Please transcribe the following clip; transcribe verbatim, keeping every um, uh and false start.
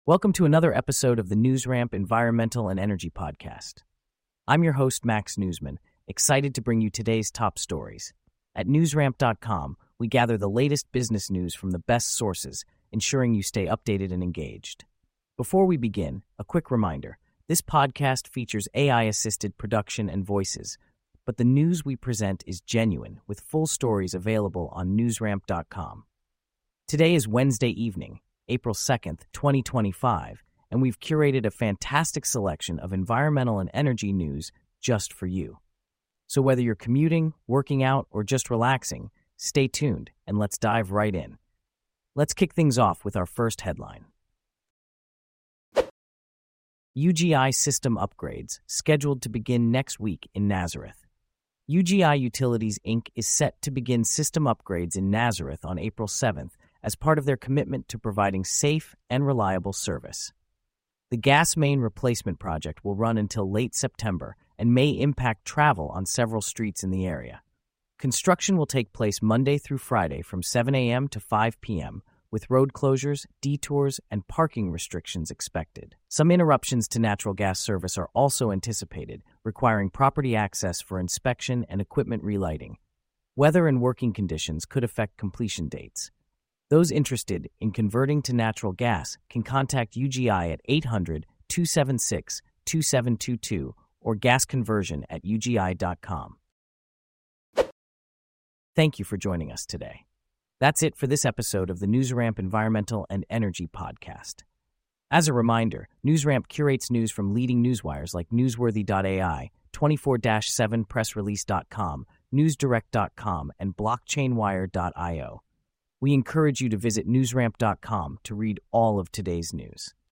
Welcome to another episode of the NewsRamp Environmental and Energy Podcast. I'm your host, Max Newsman, excited to bring you today's top stories. At newsramp dot com, we gather the latest business news from the best sources, ensuring you stay updated and engaged. Before we begin, a quick reminder. This podcast features A I-assisted production and voices, but the news we present is genuine, with full stories available on newsramp dot com. Today is Wednesday evening, April second, twenty twenty-five, and we've curated a fantastic selection of environmental and energy news just for you. So whether you're commuting, working out, or just relaxing, stay tuned and let's dive right in. Let's kick things off with our first headline. U G I system upgrades scheduled to begin next week in Nazareth. U G I Utilities, Incorporated is set to begin system upgrades in Nazareth on April seventh as part of their commitment to providing safe and reliable service. The gas main replacement project will run until late September and may impact travel on several streets in the area. Construction will take place Monday through Friday from seven a.m. to five p.m., with road closures, detours, and parking restrictions expected. Some interruptions to natural gas service are also anticipated, requiring property access for inspection and equipment relighting. Weather and working conditions could affect completion dates. Those interested in converting to natural gas can contact U G I at eight hundred, two seven six, two seven two two or gasconversion at u g i dot com. Thank you for joining us today. That's it for this episode of the NewsRamp Environmental and Energy Podcast. As a reminder, NewsRamp curates news from leading newswires like newsworthy dot a i, twenty-four seven press release dot com, newsdirect dot com, and blockchain wire dot io. We encourage you to visit newsramp dot com to read all of today's news.